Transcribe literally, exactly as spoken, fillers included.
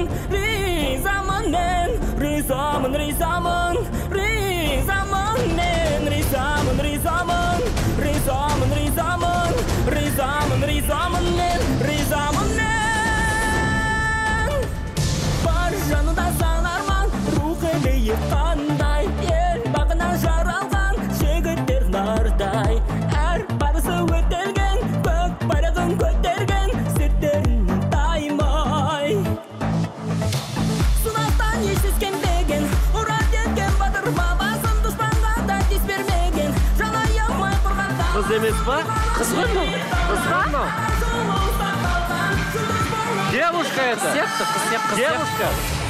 ризамын мен, ризамын, ризамын, ризамын мен, ризамын, ризамын, ризамын, ризамын, ризамын, ризамын мен, ризамын мен. Бар жанында сан арман, рухы биік қандай, ел бағынан жаралған жігіттер нардай. Әр парысы өтелген, көк байрағын көтерген, сеттерінен таймай. Сынақтан еш сескенбеген, ұрат еткен батыр бабасын, дұшпанға да тез бермеген, жан аямай қорғанда. Қыз емес па? Қыз ғой мынау? Қыз ғой мынау? Девушка это? Септі, қыз сеп, қыз сеп. Девушка?